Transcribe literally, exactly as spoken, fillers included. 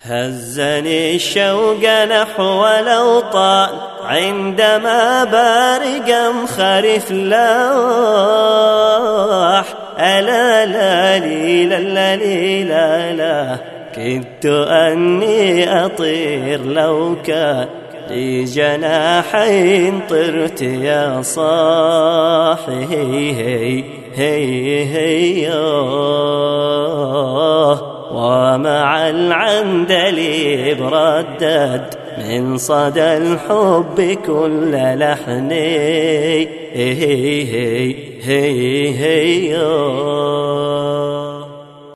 هزني الشوق نحو الأوطان عندما بارق مخرف لاح ألا لا لي لا لي لا لا كدت أني أطير لو كان لي جناحين طرت يا صاحي هي هي هي ومع العندليب ردد من صدى الحب كل لحني هي هي هي هي